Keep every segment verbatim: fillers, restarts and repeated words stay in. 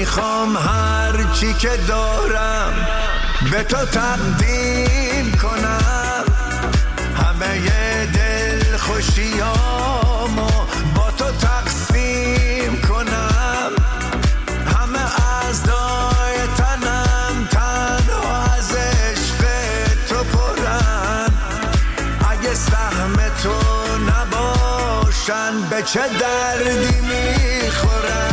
میخوام هر چی که دارم به تو تقدیم کنم، همه دل خوشیامو با تو تقسیم کنم، همه اعضای تنم تنها از عشق تو پرن، اگه سهم تو نباشن به چه دردی میخورن.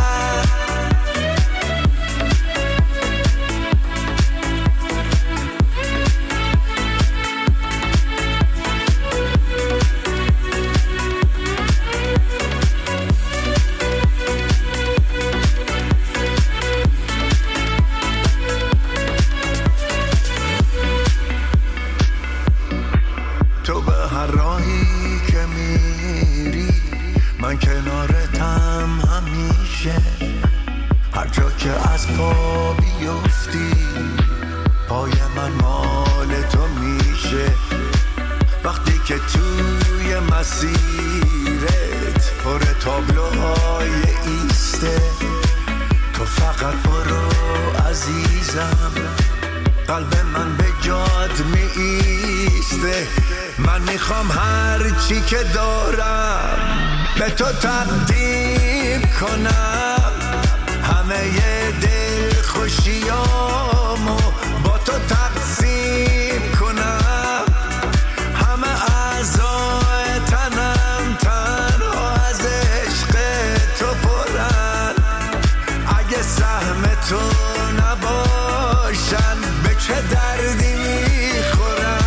مسیرت پر تابلوهای ایسته، تو فقط برو عزیزم، قلب من به جات می ایسته. من میخوام هر چی که دارم به تو تقدیم کنم، همه دل خوشیامو با تو تقسیم کنم، همه اعضای تنم تنها از عشق تو پرن، اگه سهم تو نباشن به چه دردی میخورن.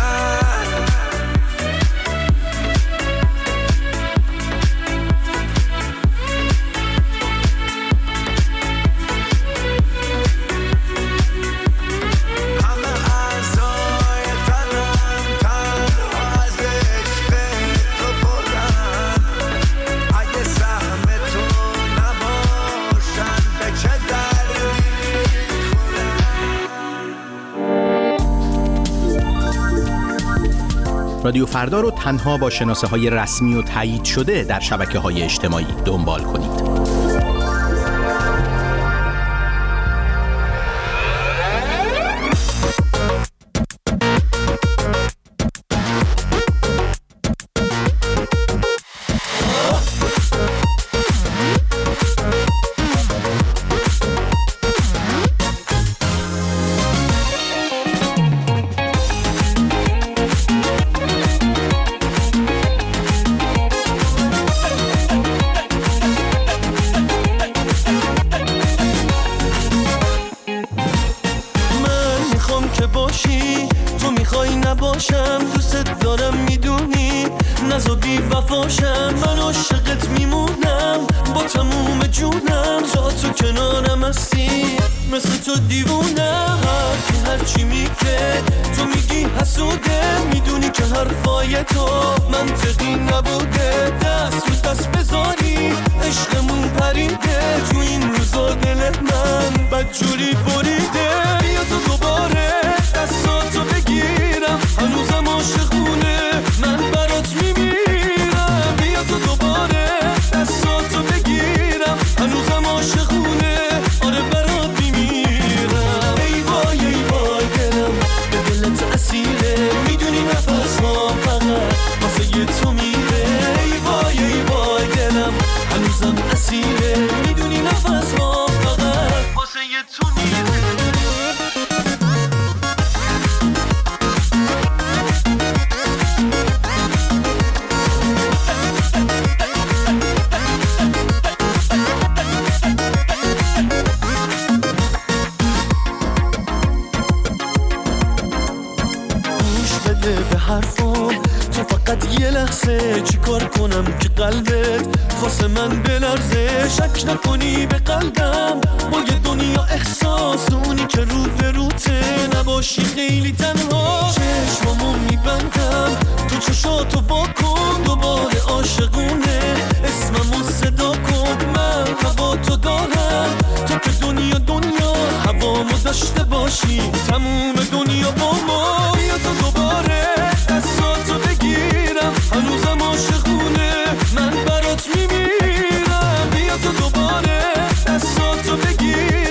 رادیو فردا رو تنها با شناسه های رسمی و تایید شده در شبکه های اجتماعی دنبال کنید. من برات میمیرم، بیا تو دوباره دستاتو بگیر.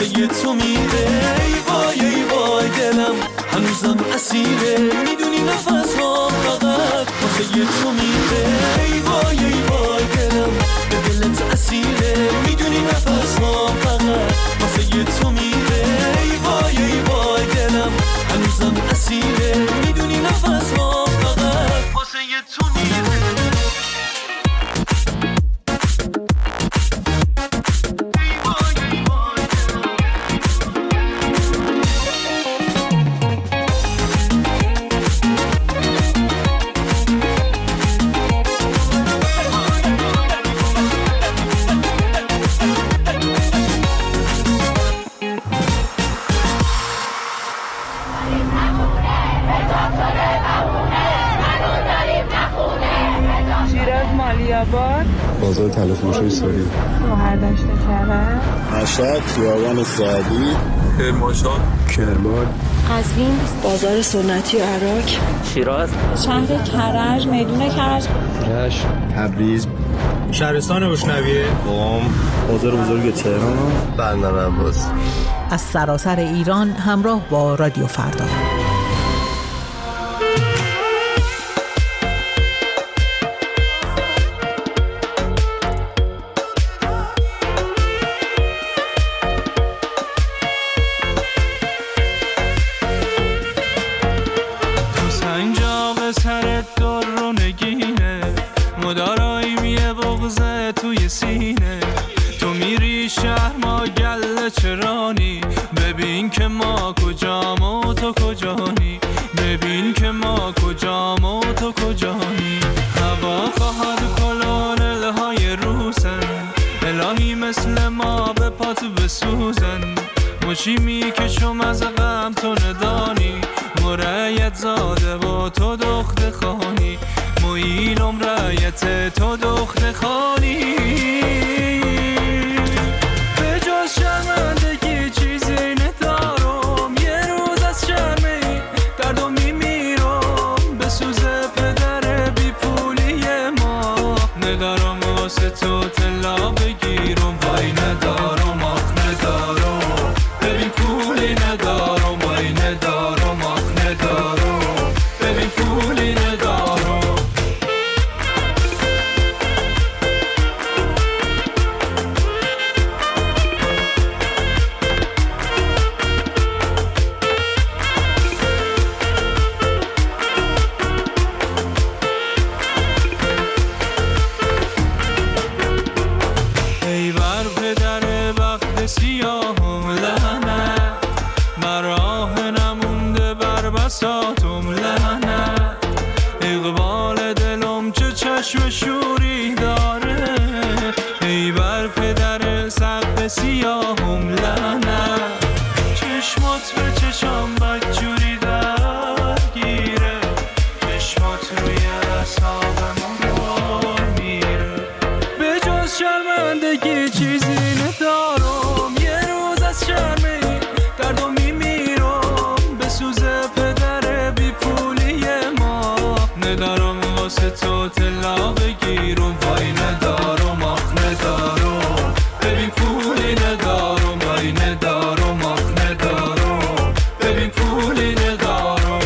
واسه یه تو میره. ای وای ای وای دلم هنوزم اسیره، میدونی نفس ها فقط واسه یه تو میره. ای وای ای وای دلم به دلت اسیره، میدونی نفس ها فقط واسه یه تو میره. ای وای ای وای دلم هنوزم اسیره، میدونی نفس ها فقط واسه یه تو میره. بازار طلا فروشی سوری، شهردشت کرد، مشهد، خیابان سعدی، کرمانشاه، کرمان، قزوین، بازار سنتی و عراق، شیراز، شهر کرج، میدون کرج، رشت، تبریز، شهرستان روشنویه، قم، بازار بزرگ تهران، بندر عباس. از سراسر ایران همراه با رادیو فردا. مشیمی که شم از غم تو ندانی، مرایت زاده با تو دخت خانی، مویلم رایت تو دخت خانی. به جز شرمندگی چیزی ندارم، یه روز از شرمی دردو میمیرم، به سوز پدر بی پولی ما ندارم واسه تو طلا بگیرم. وای ندارم آخ ندارم، ببین پولی ندارم. وای ندارم آخ ندارم، ببین پولی ندارم. ای بر پدر بخت سیاهم لعنت، بر راه نمونده بر بساطم لعنت. اقبال دلم چه چشم شوری داره، ای بر پدر سقف سیاهم لعنت. چشمات به چشم بدجوری درگیره، چشمات روی اعصابم میره. به جز شرمندگی چیزی ندارم، یه روز از شرمی دردو میمیرم، به سوز پدر بی پولی ما ندارم واسه تو طلا بگیرم. وای ندارم آخ ندارم، ببین پولی ندارم. وای ندارم آخ ندارم، ببین پولی ندارم.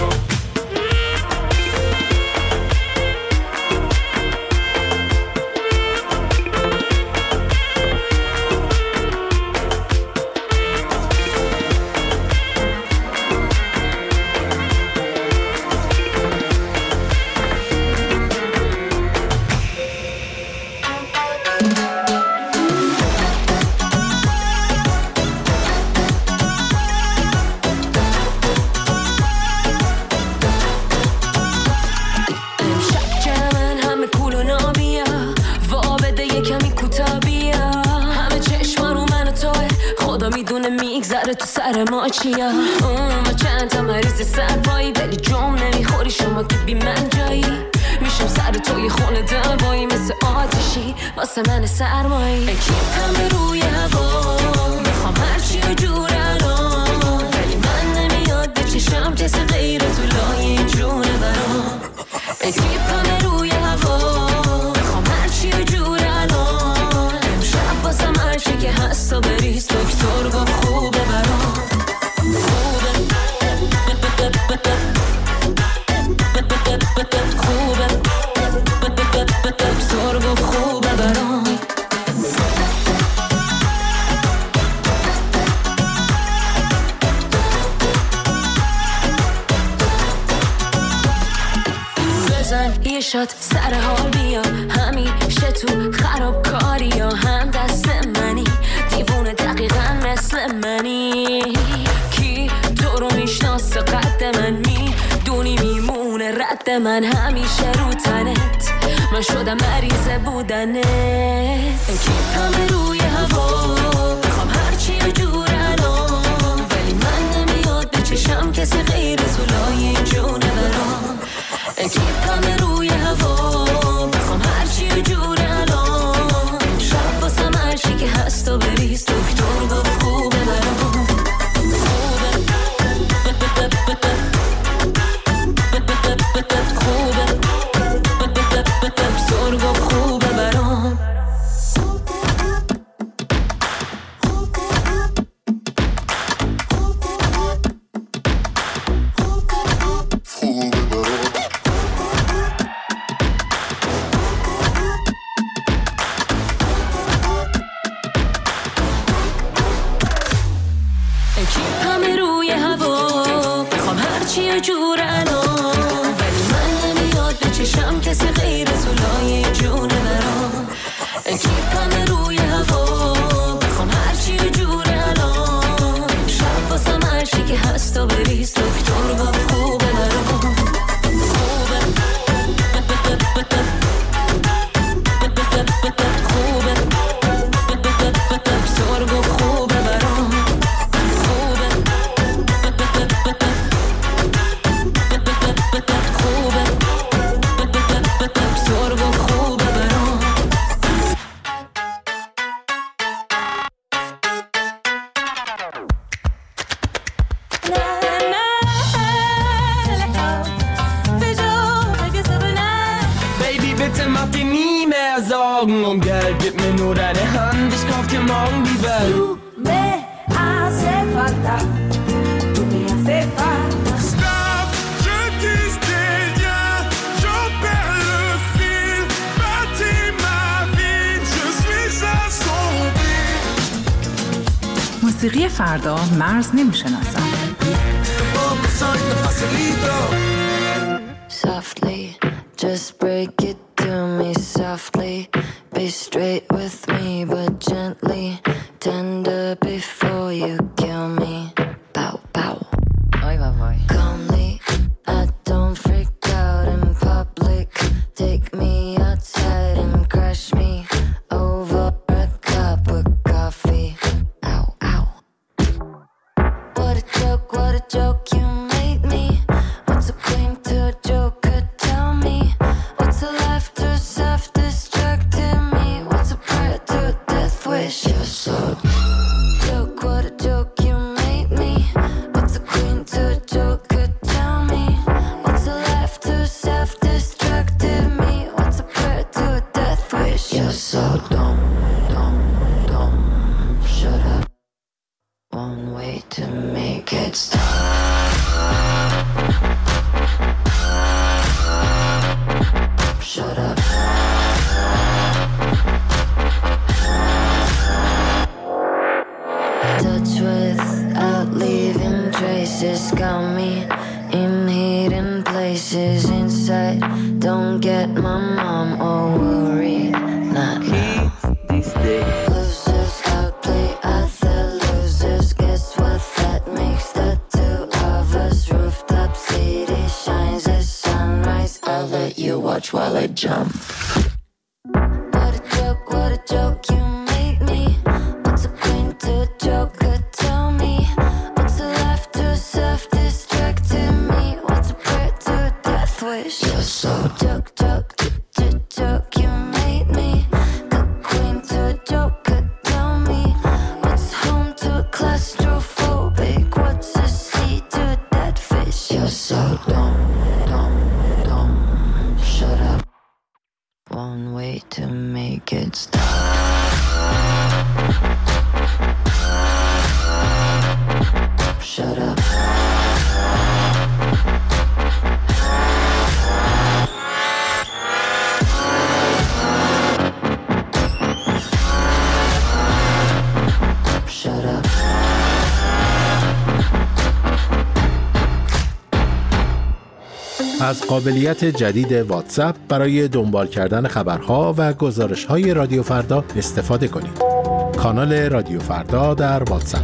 تو سر ما چیا اون و چند تا مریض سربایی، ولی جام نمیخوری شما که بی من جایی. میشم سر توی خونه دوایی، مثل آتشی واسه من سرمایی. کیپم روی هوا، میخوام هرچی و جور الان، ولی من نمیاد به چشم کسی غیر تو لای جونه برام. کیپم روی هوا، میخوام هرچی و جور الان، امشب واسم هرچی که هست و بریز دکتر گفت خوب من یه شات سر حال بیا، همیشه تو خرابکاری یا هم دست منی، دیوونه دقیقا مثل منی. کی تو رو میشناسه قد من، میدونی میمونه رد من همیشه رو تنت، من شدم مریض بودنت. کی همه روی هوا میخوام هرچی یه جور الان، ولی من نمیاد به چشم کسی غیر تو لای جونه برام. کی همه روی هوا میخوام هرچی یه جور الان، شب واسم هرچی که هست و بریز، دکتر گفت خوبه برام. خوبه دکتر گفت خوبه برام. همه روی هوا میخوام هرچی یه جور الان، ولی من نمیاد به چشم کسی غیر تو لای جونه برام. کی همه روی هوا میخوام هرچی یه جور الان، شب واسم هرچی که هست و بریز، دکتر گفت خوبه برام. خوبه خوبه دکتر گفت خوبه برام. Und Geld, gib mir nur deine Hand, ich kauf dir morgen die Welt. Tu me hace falta, tu me hace falta. Stop, je tisse des liens, j'en perds le fil. Bâtis ma vie, je suis assombri. موسیقی فردا مرز نمیشناسد. Softly, just break it to me softly. Be straight with me, but gently. Tender before you kill me. Bow, bow. Oi, boy, boy. Calmly, I don't freak out in public. Take me outside and crush me over a cup of coffee. Ow, ow. What a joke, what a joke you made me. What's a queen to a joker? Tell me. What's a life to self-destructing me? What's a prayer to a death wish? You're so joke, what a joke you made me. What's a queen to a joker? Tell me. What's a life to self-destructing me? What's a prayer to a death wish? You're so dumb, dumb, dumb. Shut up. One way to make it stop. Shut up. Touch without leaving traces, got me in hidden places inside. Don't get my mom all worried, not now. Losers outplay other losers. Guess what that makes the two of us? Rooftop city shines as sunrise. I'll let you watch while I jump. What a joke, what a joke you made me. What's a queen to a joker? Tell me. What's a life to self-destructing me? What's a prayer to a death wish? You're so joke, joke, joke, joke you made me. Good queen to a joker. Tell me. What's home to a claustrophobic? What's a sea to a dead fish? You're so dumb, dumb, dumb. Shut up. One way to make it stop. Shut up. Shut up. از قابلیت جدید واتساپ برای دنبال کردن خبرها و گزارش‌های رادیو فردا استفاده کنید. کانال رادیو فردا در واتساپ.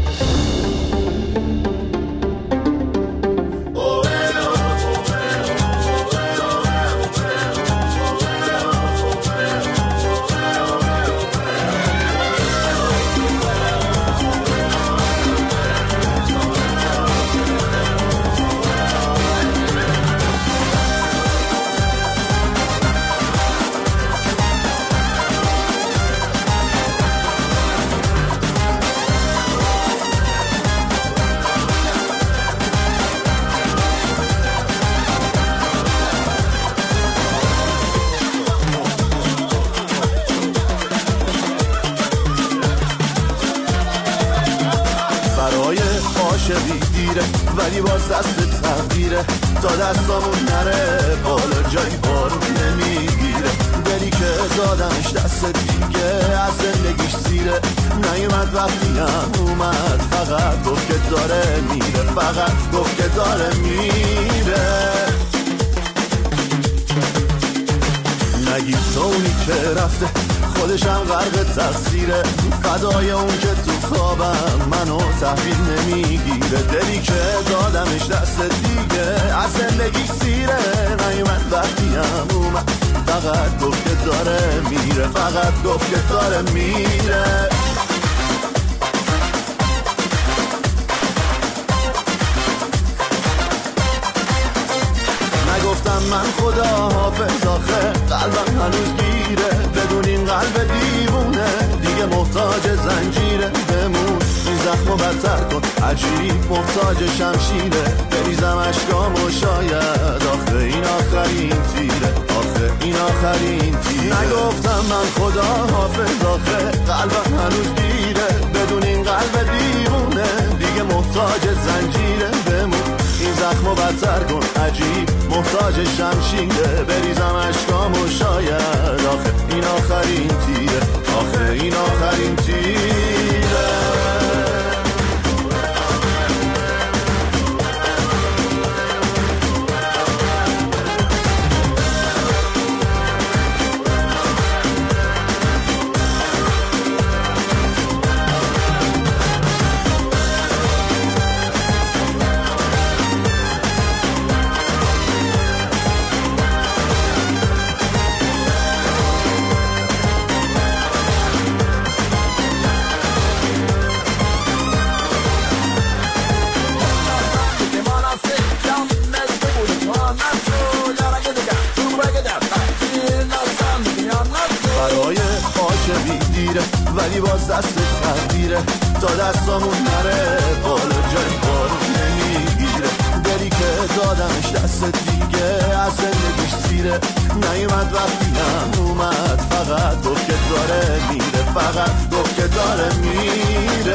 ولی باز دست تقدیره تا دستامون نره بالا جایی بارون نمیگیره دلی که دادمش دست دیگه از زندگیش سیره نیومد وقتی هم اومد فقط گفت که داره میره فقط گفت که داره میره نگی تو اونی که رفته خودشم غرق تقصیره فدای اون که تو خوابم منو تحویل نمیگیره دلی که دادمش دست دیگه از زندگی سیره نیومد وقتی هم اومد فقط گفت که داره میره فقط گفت که داره میره نگفتم من خدا حافظ آخه قلبم هنوز گیره بدون این قلب دیوونه دیگه محتاج زنجیره بمون این زخمو بدتر کن عجیب محتاج شمشیره بریزم اشکامو شاید آخه این آخرین تیره آخه این آخرین تیره نگفتم من خدا حافظ آخه قلبم هنوز گیره بدون این قلب دیوونه دیگه محتاج زنجیره بمون این زخمو بدتر کن عجیب محتاج شمشیره بریزم اشکامو شاید آخه این آخرین تیره آخه این آخرین تیره ولی باز دست تقدیره تا دستامون نره بالا جای بارون نمیگیره دلی که دادمش دست دیگه از زندگیش سیره نیومد وقتی هم اومد فقط گفت که داره میره فقط گفت که داره میره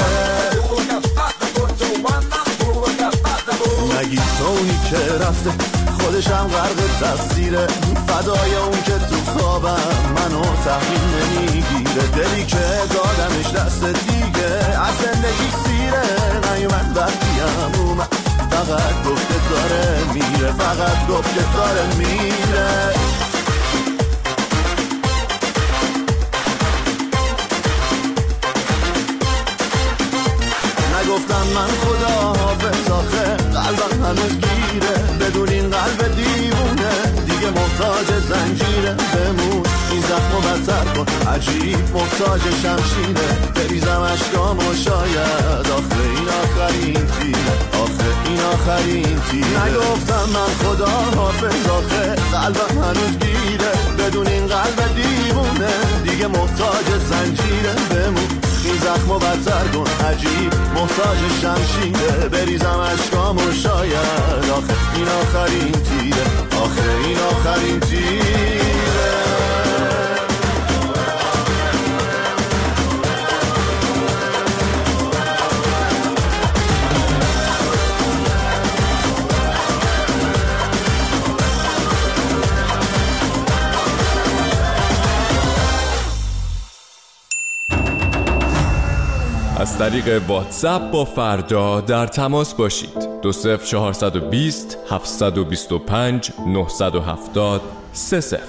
نگی تو اونی که رفته خودشم غرق تقصیره فدای اون که تو خوابم منو تحویل نمیگیره دلی که دادمش دست دیگه از زندگی سیره نیومد وقتی هم اومد فقط گفت که داره میره فقط گفت که داره میره نگفتم من خدا حافظ آخه قلبم هنوز گیره بدون این قلب دیوونه دیگه محتاج زنجیره بمون این زخمو بدتر کن عجیب محتاج شمشیره بریزم اشکامو شاید آخه این آخرین تیره آخه این آخرین تیره نگفتم من خدا حافظ آخه قلبم هنوز گیره بدون این قلب دیوونه دیگه محتاج زنجیره بمون این زخمو بدتر کن عجیب محتاج شمشیره بریزم اشکامو شاید آخه این آخرین تیره آخه این آخرین تیره از طریق واتساپ با فردا در تماس باشید. دو صفر چهارصد و بیست هفتصد و بیست و پنج نهصد و هفتاد سه صفر.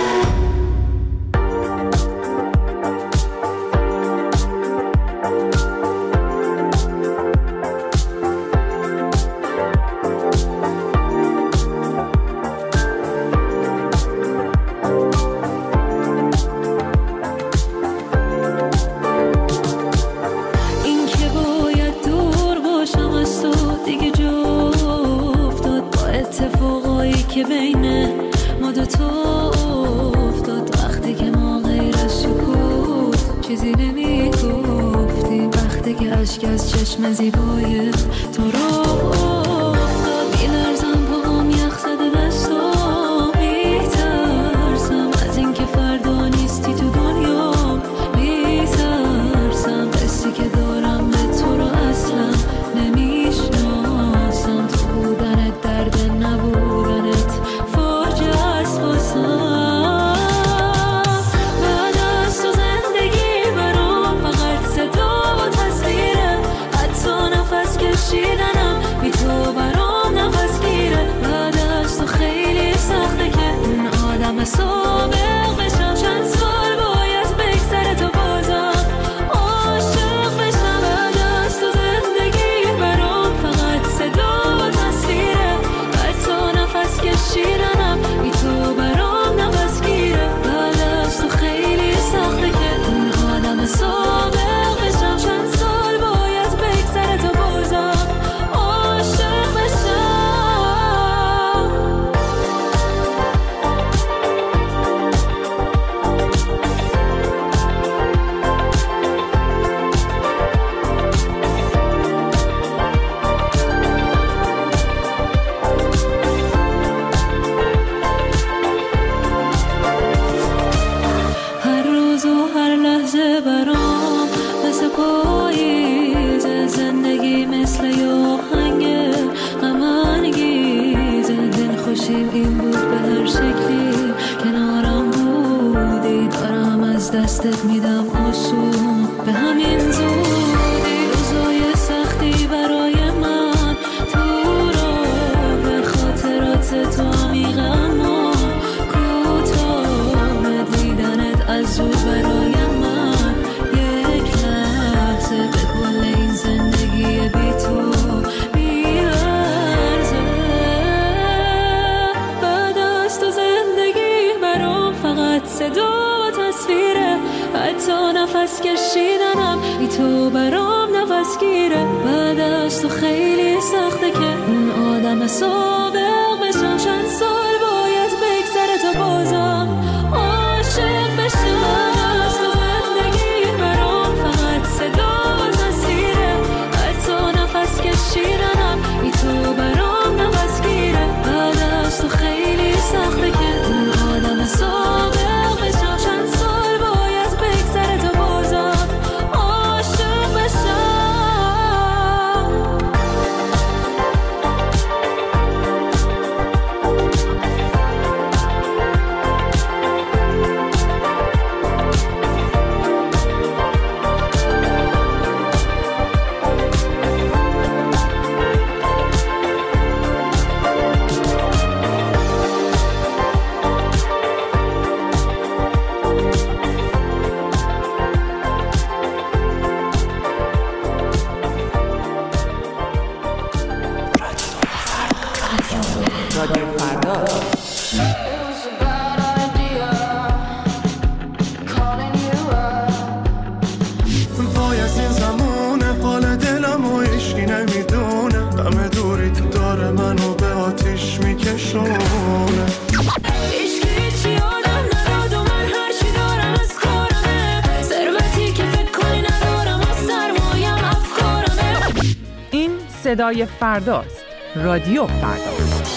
صدای فرداست. رادیو فردا.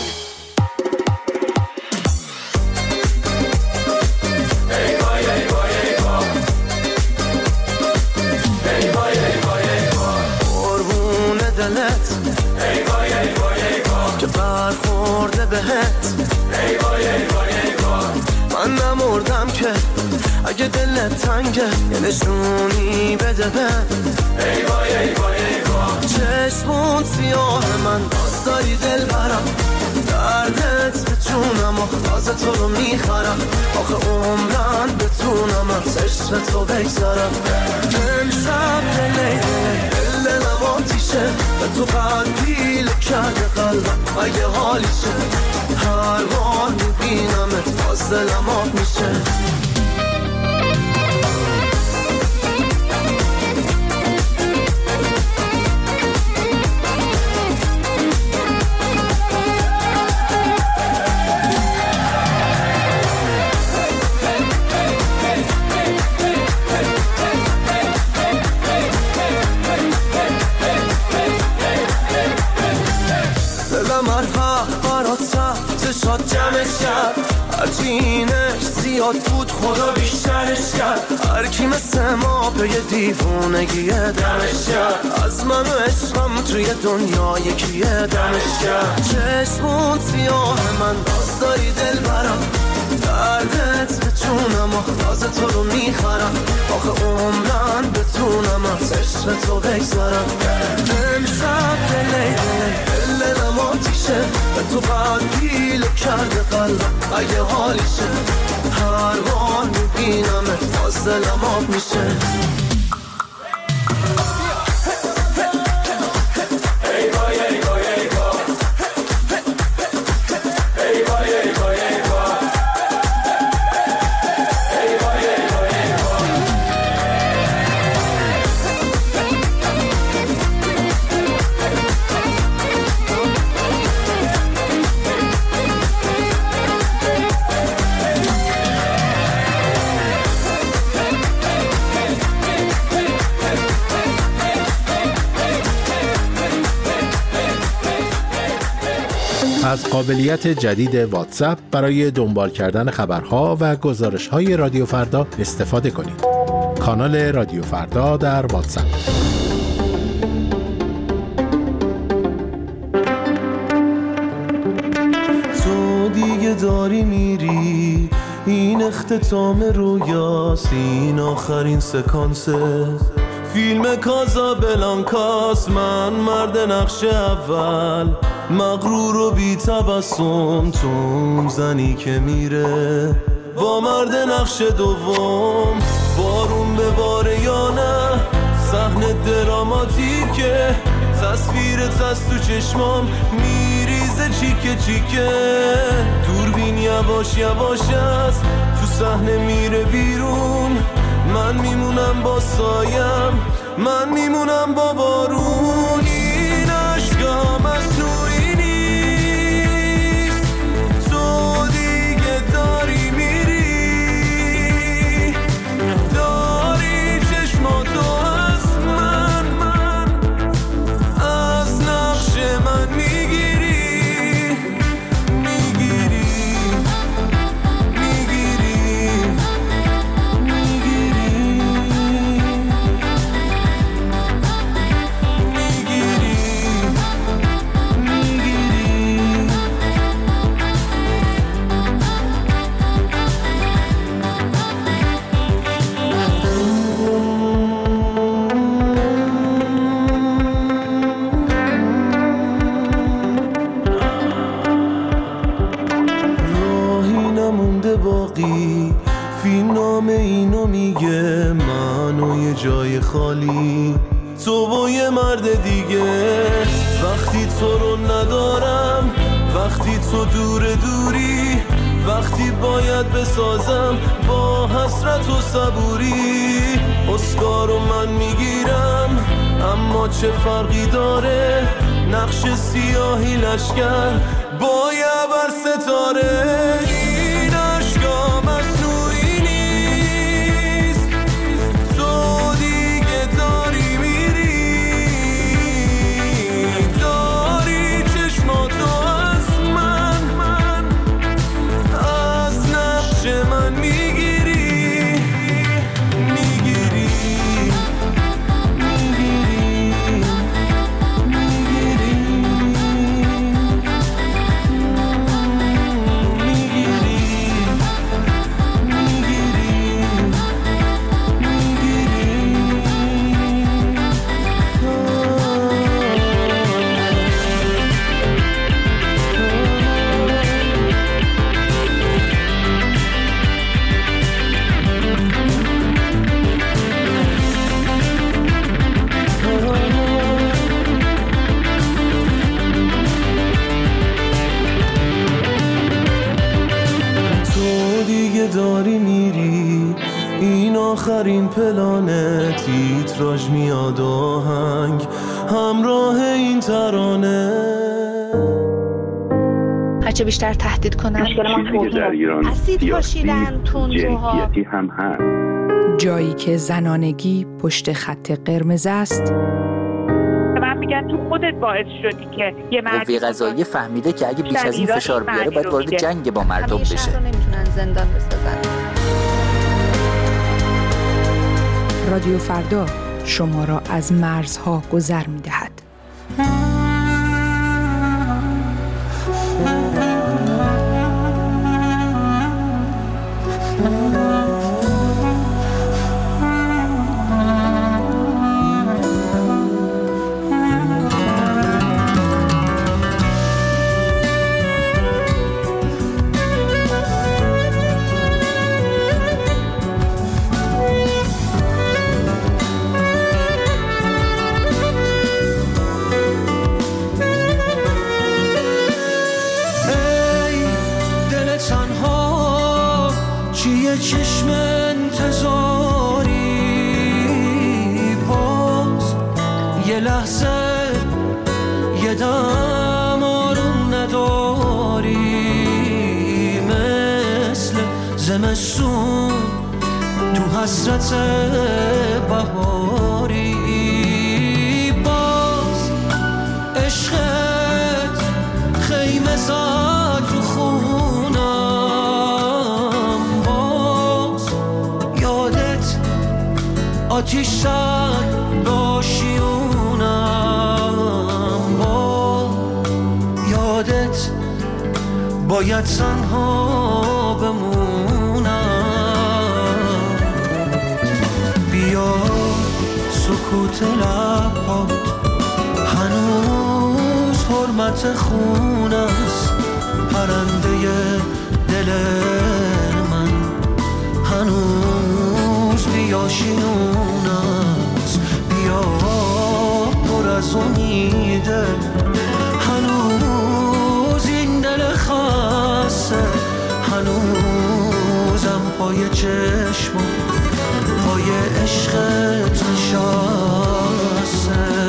قربون دلت ای وای ای وای ای وای که برخورده بهت ای وای ای وای ای وای من نمردم که اگه دلت تنگه یه نشونی بده به ای وای ای وای ای وای چشمون سیاه من باز داری دل برم دردت به جونم آخ تو رو میخرم آخه عمرن بتونم از عشق تو بگذارم امشب دلی دل دلم آتیشه به تو قلبیل کرده قلبم اگه حالیشه هر بار میبینمت باز دلم آب میشه شاد جمعش کرد هرچینش زیاد بود خدا بیشترش کرد هرکی مثل ما به یه دیوونگیه دمش کرد از من و عشقم توی دنیا یکیه دمش کرد چشمون سیاه من باز داری دل برم دردت به جونم آخ تو رو میخرم آخه عمرن بتونم از عشق تو بگذارم امشب دلی دل دلم آتیشه به تو قلبیل کرده قلبم اگه حالیشه هر بار میبینمت باز دلم آب میشه از قابلیت جدید واتساپ برای دنبال کردن خبرها و گزارش‌های رادیو فردا استفاده کنید. کانال رادیو فردا در واتساپ. تو دیگه داری میری، این اختتام رویاست، این آخرین سکانسه فیلم کازابلانکاست. من مرد نقش اول، مغرور و بی تبسم، تو زنی که میره با مرد نقش دوم. بارون به باره یا نه، صحنه دراماتیکه، تصویرت از تو چشمام میریزه چیکه چیکه. دوربین یواش یواش است، تو صحنه میره بیرون. من میمونم با سایم، من میمونم با بارون. این عشقا مصنوعی نیست، تو دیگه داری میری، داری چشماتو از من، من از نقش من میگیری، میگیری، میگیری، باقی فیلم نام اینو میگه، من و یه جای خالی، تو و یه مرد دیگه. وقتی تو رو ندارم، وقتی تو دور دوری، وقتی باید بسازم با حسرت و صبوری. اسکارو من میگیرم، اما چه فرقی داره، نقش سیاهی لشکر با یه بر ستاره. این عشقا مصنوعی نیست، تو دیگه داری میری، داری چشماتو از من، من از نقش من میگیری، میگیری، میگیری، میگیری، میگیری. دیگه داری میری، این آخرین پلانه، تیتراژ میاد آهنگ همراه این ترانه. هرچه بیشتر تهدید کنن چیزی که در ایران اسید پاشیدن، تندروها، جنسیتی هم هست. جایی که زنانگی پشت خط قرمز است. من میگم تو خودت باعث شدی که یه مرد قوه قضاییه فهمیده که اگه بیش از این فشار بیاره باید وارد جنگ با مردم بشه. همیشه رو نمیتونن زندان بسازن. رادیو فردا شما را از مرزها گذر می‌دهد. چشم انتظاری باز یه لحظه یه دم آروم نداری، مثل زمستون تو حسرت بهاری، باز عشقت خیمه زد رو خونم، آتیش زد باشیونم، با یادت باید تنها بمونم. بیا سکوت لبات هنوز حرمت خون است، پرنده دل من هنوز بیاشیون است، بیا پر از امیده هنوز این دل خسته، هنوزم پای چشم پای عشقت نشسته.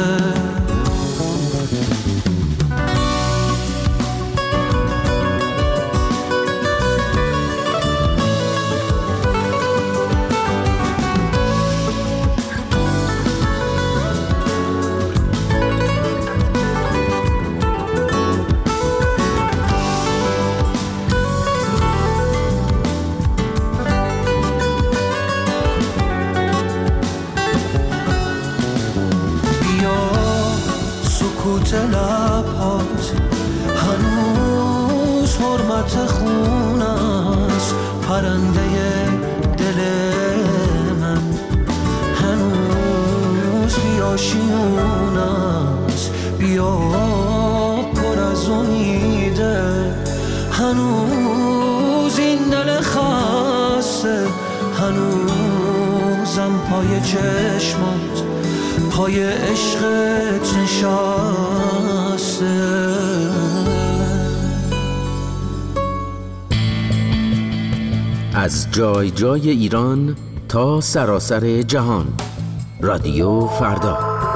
لبات هنوز حرمت خون است، پرنده دل من هنوز بیاشیون است، بیا پر از امیده هنوز این دل خسته، هنوزم پای چشمات پای عشقت نشسته. از جای جای ایران تا سراسر جهان، رادیو فردا.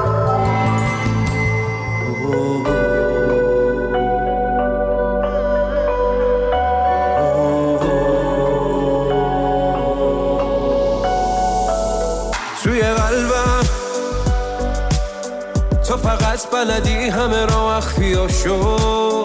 توی قلبم تو فقط بلدی همه را اخفیاشو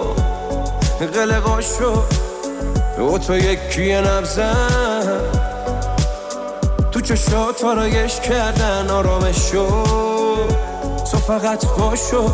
قلقاشو، و تو یکی نبزن تو چشات آرایش کردن آرامشو، تو فقط باشو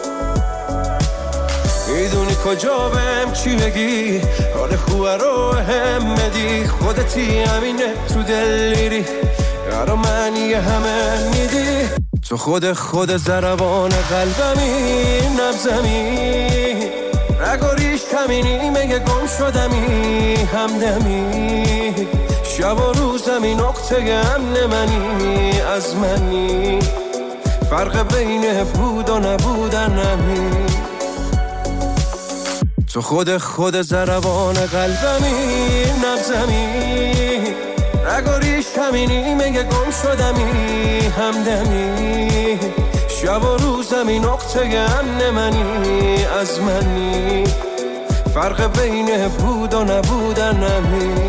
میدونی کجا بهم چی بگی، حال خوبه رو هم بدی، خودتی همینه تو دل میری یارو منی همه میدی، تو خود خود ضربان قلبمی نبزمی، رگ و ریش کمینی مگه گم شدمی همدمی، شب و روزمی نقطه امن منی از منی، فرق بین بود و نبودن نمی، تو خود خود ضربان قلبمی نبزمی، همینی میگه گم شدمی همدمی شب و روزمی نقطه امن منی از منی فرق بین بود و نبودن نمی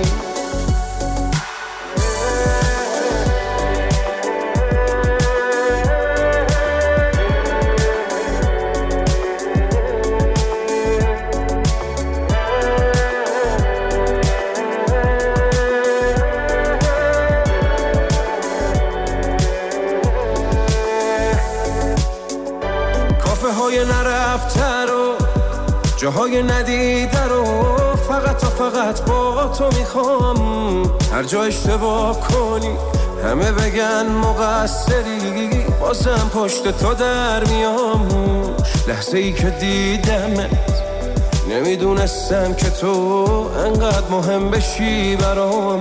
نرفته رو جاهای ندیده رو فقط تا فقط با تو میخوام هر جا اشتباه کنی همه بگن مقصری بازم پشت تو در میام لحظه ای که دیدمت نمیدونستم که تو انقدر مهم بشی برام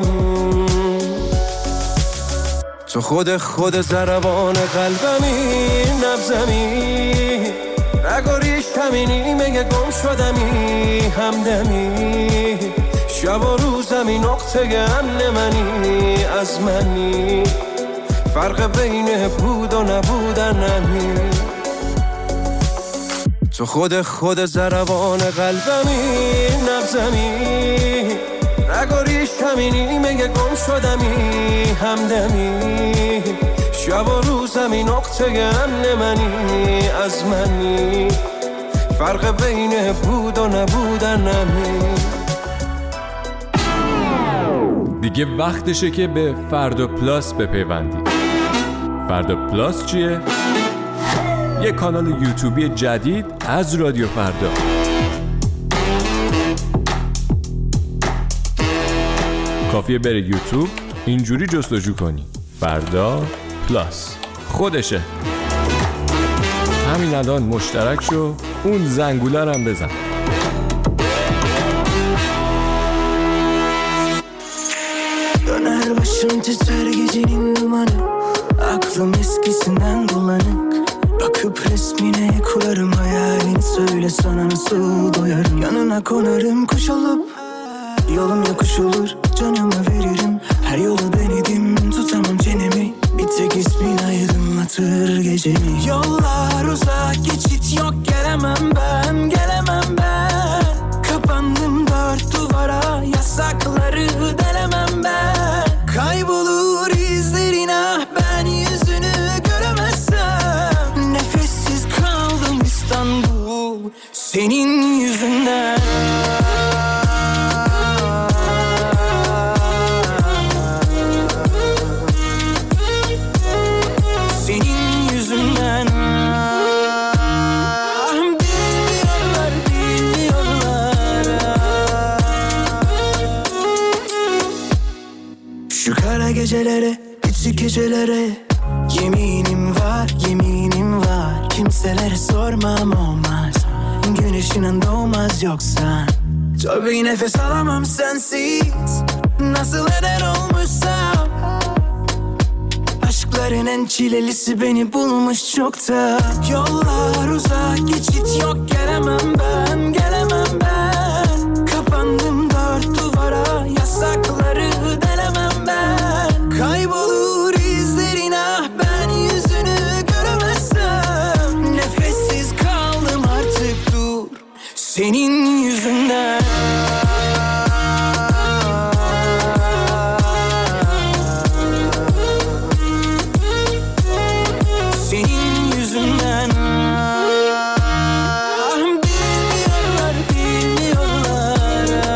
تو خود خود ضربان قلبمی نبزمی نگاریش همینی میگه گم شدمی همدمی شب و روزمی نقطه امن منی از منی فرق بین بود و نبودن نمی تو خود خود ضربان قلبمی نبزمی نگاریش همینی میگه گم شدمی همدمی شب و روزمی نقطه امن منی از منی فرق بین بود و نبودن نمی دیگه وقتشه که به فردا پلاس بپیوندی. فردا پلاس چیه؟ یه کانال یوتیوبی جدید از رادیو فردا. کافیه بری یوتیوب اینجوری جستجو کنی فردا پلاس خودشه. همین الان مشترک شو اون زنگوله رو هم بزن. Döner başım titrer gecenin dumanı Aklım eskisinden bulanık Bakıp resmine kurarım hayalin Söyle sana nasıl doyarım Yanına konarım kuş olup Yolum yokuş olur canımı veririm Her yolu denedim tutamam çenemi Bir tek ismin aydınlatır gecemi Yollar uzak geçit yok gelemem ben Gelemem ben Kapandım dört duvara Yasakları delemem ben Kaybolur izlerin ah ben yüzünü göremezsem Nefessiz kaldım İstanbul senin yüzünden Senin yüzünden Bilmiyorlar, bilmiyorlar Şu kara gecelere, küçük gecelere Yeminim var, yeminim var Kimselere sormam olmaz Güneşinin doğmaz yoksa Tabii nefes alamam sensiz Nasıl eder olmuşsam Aşkların en çilelisi beni bulmuş çokta Yollar uzak geçit yok gelemem ben Gelemem ben Kapandım dört duvara Yasakları delemem ben Kaybolur izlerin ah ben yüzünü göremezsem Nefessiz kaldım artık dur Senin yüzünden Senin yüzünden Bilmiyorlar, bilmiyorlar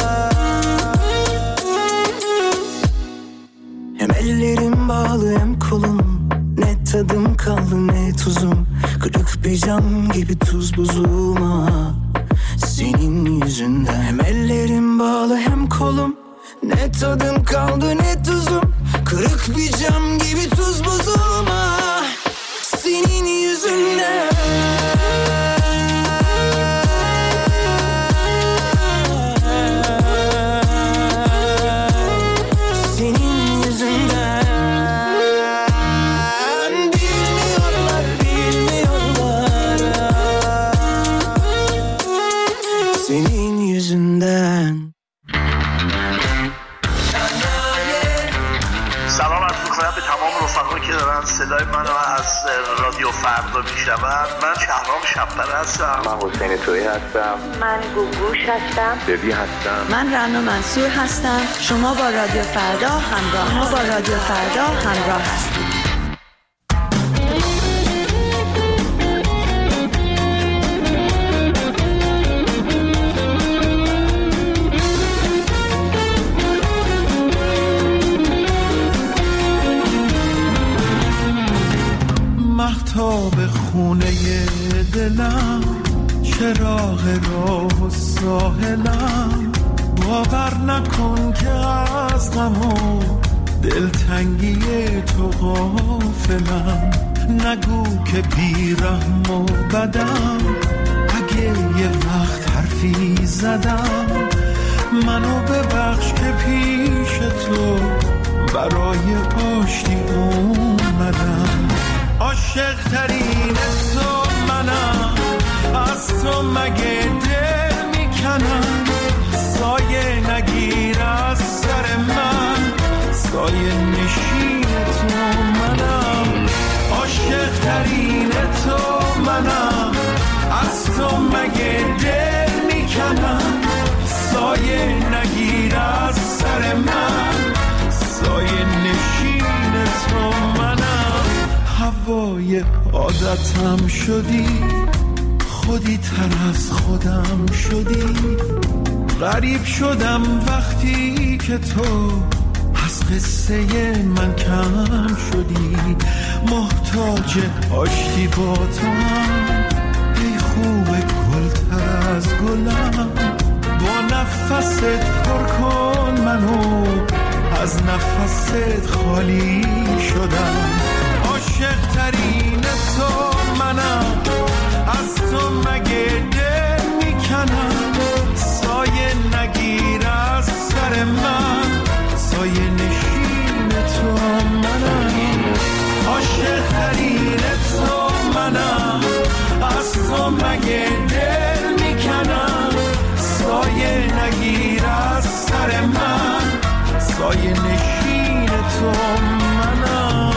Hem ellerim bağlı hem kolum Ne tadım kaldı ne tuzum Kırık bir cam gibi tuz buzum ah Senin yüzünden Hem ellerim bağlı hem kolum Ne tadım kaldı ne tuzum Kırık bir cam gibi tuz buzum ah Senin yüzünden Senin yüzünden Bilmiyorlar, bilmiyorlar Senin yüzünden رفقا که دارن صدای منو از رادیو فردا میشنون. من شهرام شب‌پره هستم. من حسین تویی هستم. من گوگوش هستم. ببی هستم. من رنا منصور هستم. شما با رادیو فردا همراه ما با رادیو فردا همراه هستید. مهتاب خونه دلم، چراغ راه و ساحلم، باور نکن که از غم و دلتنگی تو غافلم. نگو که بیرحم و بدم، اگه یه وقت حرفی زدم، منو ببخش که پیش تو برای آشتی اومدم. عاشق ترین تو منم، از تو مگه دل میکنم. سایه نگیر از سر من، سایه نشین تو منم. عاشق ترین تو منم، از تو مگه دل میکنم. سایه نگیر از سر من، سایه نشین تو منم. هوای عادتم شدی، خودی تر از خودم شدی. غریب شدم وقتی که تو از قصه من کم شدی. محتاج آشتی با تو هم، ای خوب گل تر از گلم. با نفست پر کن منو، از نفست خالی شدم. عاشق ترین تو منم، از تو مگه دل میکنم. سایه نگیر از سر من، سایه نشین تو منم. عاشق ترین تو منم، از تو مگه دل میکنم. سایه نگیر از سر من، سایه نشین تو منم.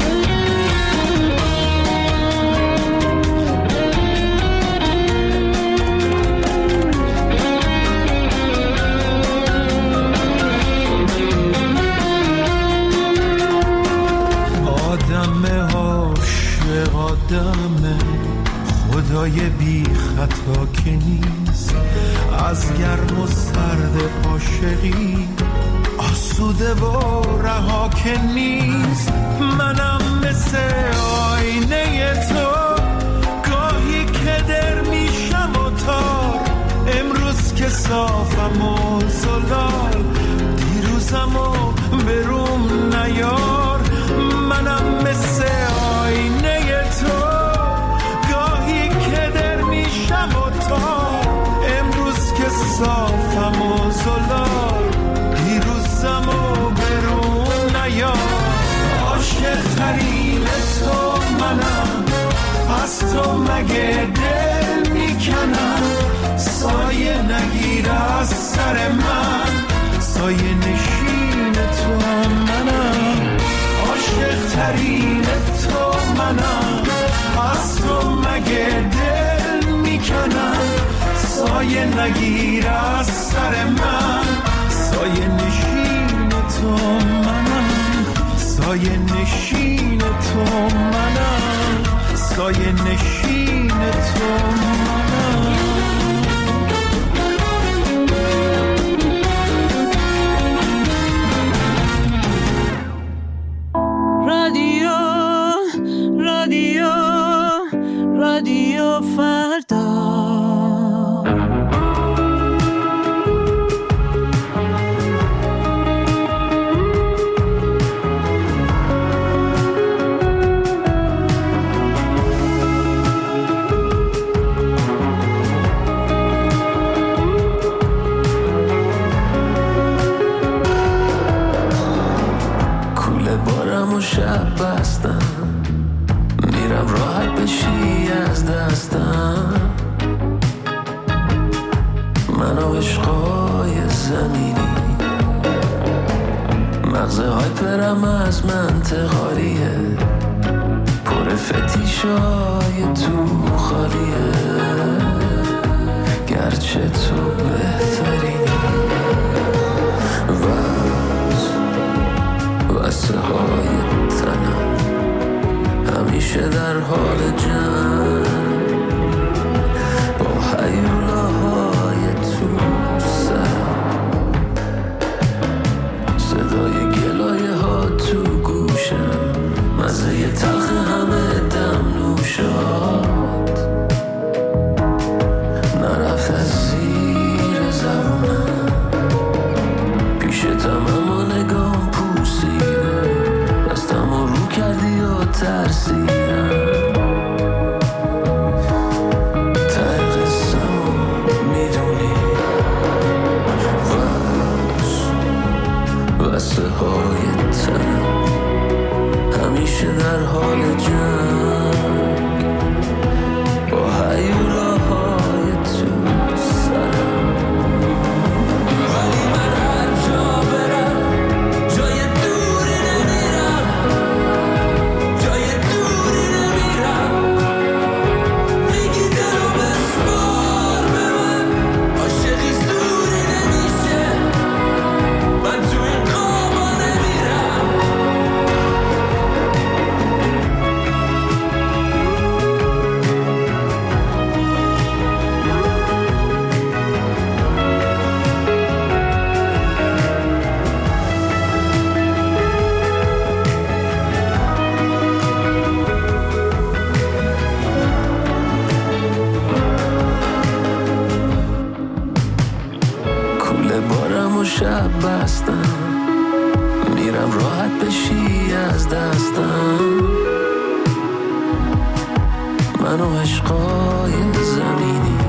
آدم عاشق آدم، خدای بی خطا که نیست. از گرم و سرد عاشقی آسوده و رها که نیست. منم مثل آینه تو، گاهی که در میشم و تار. امروز که صافم و زلال، دیروزم و بروم نیار. منم مثل آینه تو، گاهی که در میشم و تار. امروز که صافم و زلال، دیروزم و برون نیار. عاشق ترین تو منم، از تو مگه دل میکنم. سایه نگیر از سر من، سایه نشین تو منم. عاشق ترین تو منم، از تو مگه دل میکنم. سایه نگیر از سر من، سایه نشین تو منم. سایه نشین تو منم، سایه نشین تو منم. رادیو رادیو رادیو فردا. شب بستم، میرم راحت بشی از دستم. من و عشقای زمینی، مغزه های پرم از منطقاریه، پر فتیشای تو خالیه، گرچه تو بهترینی. وز وسه های تنم همیشه در حال جنگ، با هیولاهای تو سرم، صدای گلایه ها تو گوشم، مزه تلخ همه دم نوشات نرفت از زیر زبونم، پیشتم اما نگام پوسیده، دستم رو رو کردی و ترسیدم، ته قصم رو میدونی. وز وسه های تنم همیشه در حال جنگ، با هیولاهای تو سرم، ولی من هر جا برم جای دوری نمیرم، جای دوری نمیرم. میگی دلو بسپار به من، عاشقی زوری نمیشه، من تو این قابا نمیرم. کوله بارم و شب بستم، میرم راحت بشی از دستم، من و عشقای زمینی.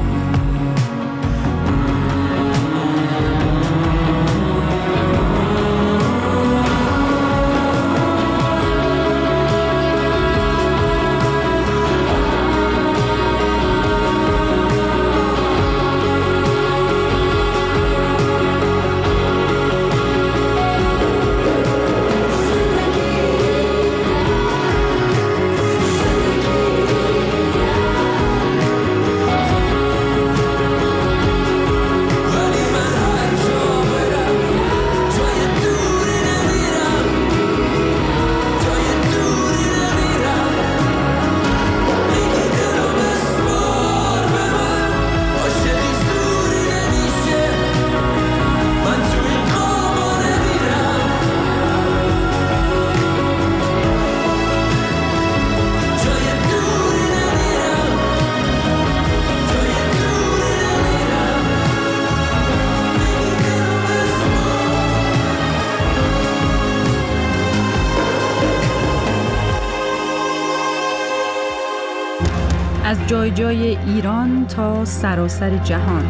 از جای جای ایران تا سراسر جهان.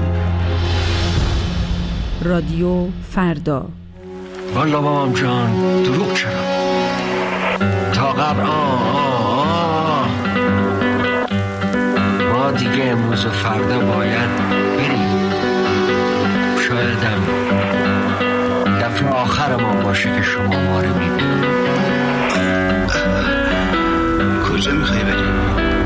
رادیو فردا. والا بابام جان دروغ چرا؟ تا قبل آه آه آه ما دیگه امروز و فردا باید بریم، شایدم دفعه آخر ما باشه که شما ما رو میبینید. کجا میخوای بریم؟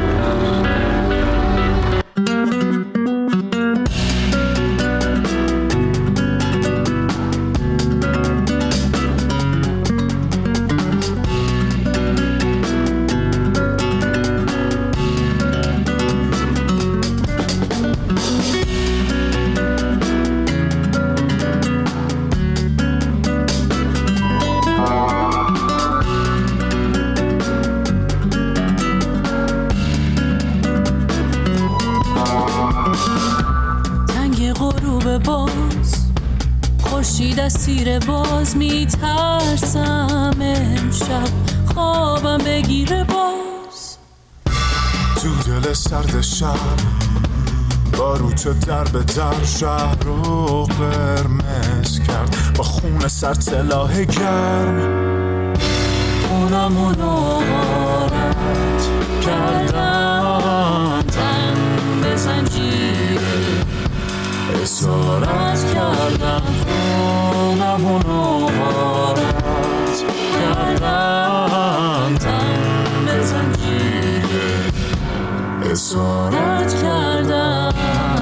سیر باز میترسم امشب خوابم بگیره باز، تو دل سرد شب باروت در به در شهر رو قرمز کرد، با خون سر سلاح گرم خونمونو غارت کردن، تن به زنجیر اسارت کردن، خونمونو غارت اسارت کردم.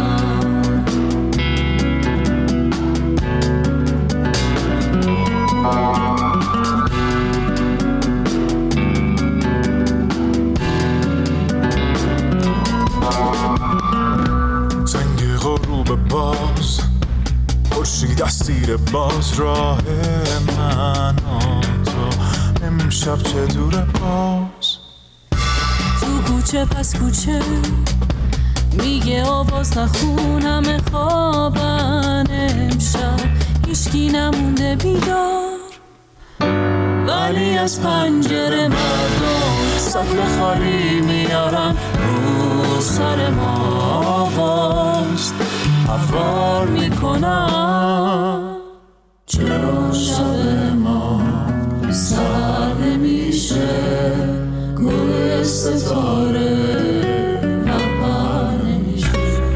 زنگ غروب باز خورشید اسیر باز راه من و تو امشب چه دوره باز تو کوچه پس کوچه میگه آواز نخون همه خوابن امشب هیچکی نمونده بیدار ولی از پنجره مردم سطل خالی میارن رو سر ما آواز حوار میکنن چرا شب ما سر نمیشه گل ستاره نپر نمیشه.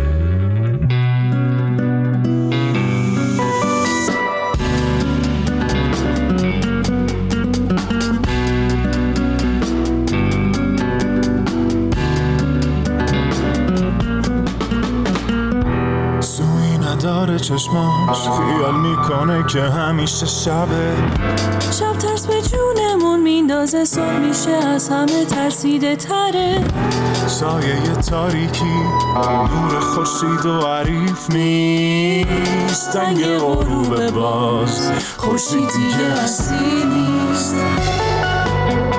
سوی نداره چشماش خیال میکنه که همیشه شبه شب ترس به جونمون میندازه صبح میشه از همه ترسیده تره سایه تاریکی نور خورشید و عریف نیست دنگ غروب باز خورشید دیگه هستی نیست